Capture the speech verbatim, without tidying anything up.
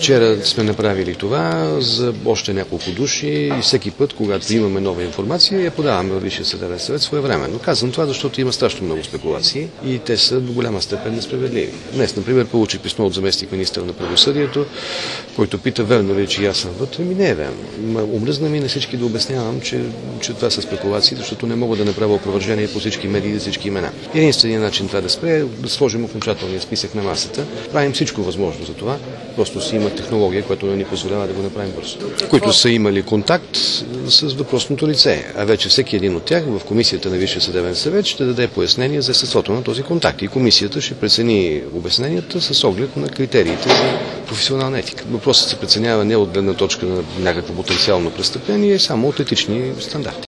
вчера сме направили това за още няколко души и всеки път, когато имаме нова информация, я подаваме във Висшия съдебен съвет своевременно. Казвам това, защото има страшно много спекулации и те са до голяма степен несправедливи. Днес, например, получих писмо от заместник министър на правосъдието, който пита верно ли, че аз съм вътре. Ми не е верно. Омръзна ми на всички да обяснявам, че, че това са спекулации, защото не мога да направя опровержение по всички медии за всички имена. Единственият начин това да спре е да сложим окончателния списък на масата. Правим всичко възможно за това. Просто си има технология, която не ни позволява да го направим бързо. Които са имали контакт с въпросното лице. А вече всеки един от тях в комисията на Висшия съдебен съвет ще даде пояснение за естеството на този контакт. И комисията ще прецени обясненията с оглед на критериите за професионална етика. Въпросът се преценява не от гледна точка на някакво потенциално престъпление, само от етични стандарти.